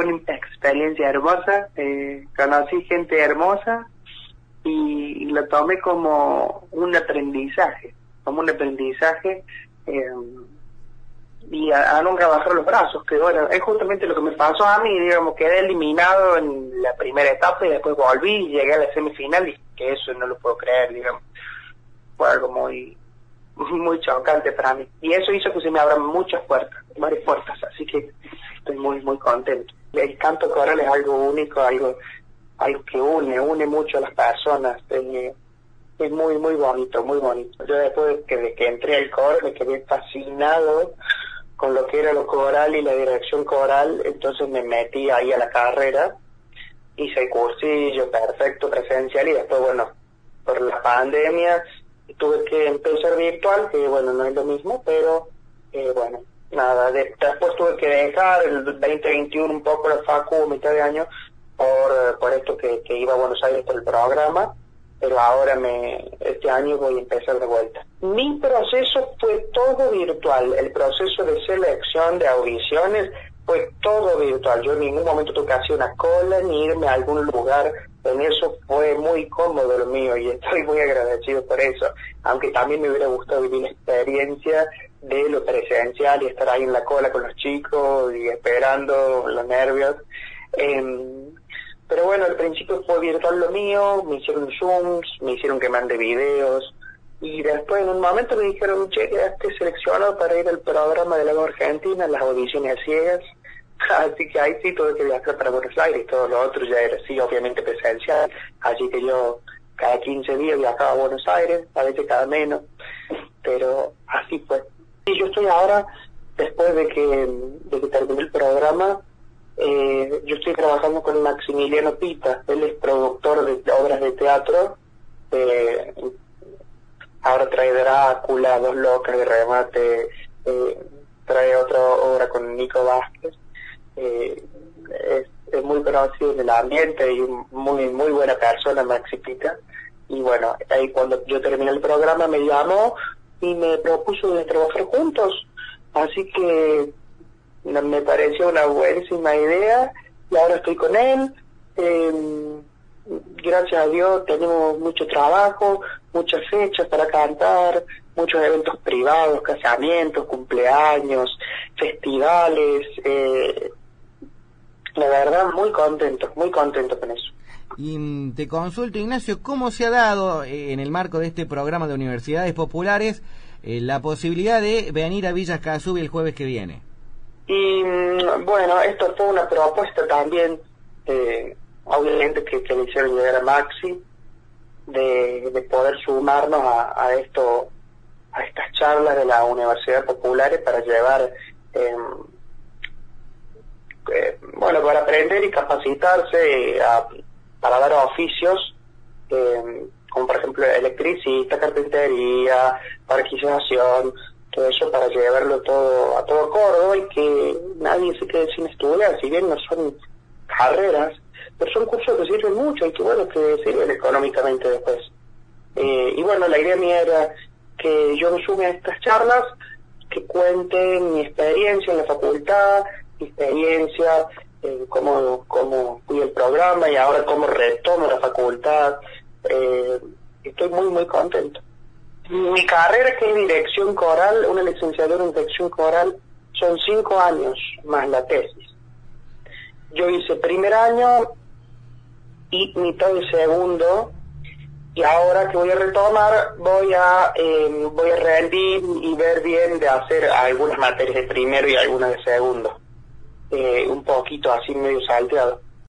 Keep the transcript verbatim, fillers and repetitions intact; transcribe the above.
fue una experiencia hermosa, eh, conocí gente hermosa y, y lo tomé como un aprendizaje, como un aprendizaje eh, y a, a nunca bajar los brazos, que bueno, es justamente lo que me pasó a mí, digamos, quedé eliminado en la primera etapa y después volví y llegué a la semifinal y que eso no lo puedo creer, digamos, fue algo muy muy chocante para mí, y eso hizo que se me abran muchas puertas, varias puertas, así que estoy muy muy contento. El canto coral es algo único, algo algo que une, une mucho a las personas, es, es muy muy bonito, muy bonito. Yo después de que, de que entré al coro me quedé fascinado con lo que era lo coral y la dirección coral, entonces me metí ahí a la carrera, hice el cursillo perfecto presencial y después, bueno, por la pandemia tuve que empezar virtual, que bueno, no es lo mismo, pero eh, bueno, nada, de, después tuve que dejar el veinte veintiuno un poco la facu, mitad de año, por, por esto que, que iba a Buenos Aires por el programa, pero ahora me este año voy a empezar de vuelta. Mi proceso fue todo virtual, el proceso de selección de audiciones fue todo virtual, yo en ningún momento tuve que hacer una cola ni irme a algún lugar, en eso fue muy cómodo lo mío y estoy muy agradecido por eso, aunque también me hubiera gustado vivir la experiencia de lo presencial y estar ahí en la cola con los chicos y esperando los nervios. Eh, pero bueno, al principio fue virtual lo mío, me hicieron Zooms, me hicieron que mande videos y después en un momento me dijeron, che, quedaste seleccionado para ir al programa de la voz argentina, las audiciones ciegas. Así que ahí sí tuve que viajar para Buenos Aires, todo lo otro ya era sí, obviamente presencial, así que yo cada quince días viajaba a Buenos Aires, a veces cada menos, pero así fue. Y yo estoy ahora, después de que, de que terminé el programa, eh, yo estoy trabajando con Maximiliano Pita, él es productor de obras de teatro, eh, ahora trae Drácula, Dos Locas de Remate, eh, trae otra obra con Nico Vázquez. Eh, es, es muy conocido en el ambiente y muy muy buena persona, Maxi Pita, y bueno, ahí cuando yo terminé el programa me llamó y me propuso de trabajar juntos, así que me pareció una buenísima idea y ahora estoy con él. Eh, gracias a Dios tenemos mucho trabajo, muchas fechas para cantar, muchos eventos privados, casamientos, cumpleaños, festivales, eh, la verdad muy contento, muy contento con eso. Y te consulto, Ignacio, ¿cómo se ha dado eh, en el marco de este programa de universidades populares eh, la posibilidad de venir a Villa Escazú el jueves que viene? Y bueno, esto fue una propuesta también, eh, obviamente que, que le hicieron llegar a Maxi, de, de poder sumarnos a, a esto, a estas charlas de las universidades populares para llevar, eh, eh, bueno, para aprender y capacitarse a, para dar oficios, eh, como por ejemplo electricista, carpintería, parquización, todo eso para llevarlo todo a todo Córdoba y que nadie se quede sin estudiar, si bien no son carreras, pero son cursos que sirven mucho y que bueno, que sirven económicamente después. Eh, y bueno, la idea mía era que yo me sume a estas charlas, que cuenten mi experiencia en la facultad, mi experiencia, eh, cómo, cómo fui el programa y ahora cómo retomo la facultad. Eh, estoy muy, muy contento. Mi carrera, que es dirección coral, una licenciatura en dirección coral, son cinco años más la tesis. Yo hice primer año y mitad de segundo, y ahora que voy a retomar, voy a eh, voy a rendir y ver bien de hacer algunas materias de primero y algunas de segundo. Eh, un poquito así medio salteado.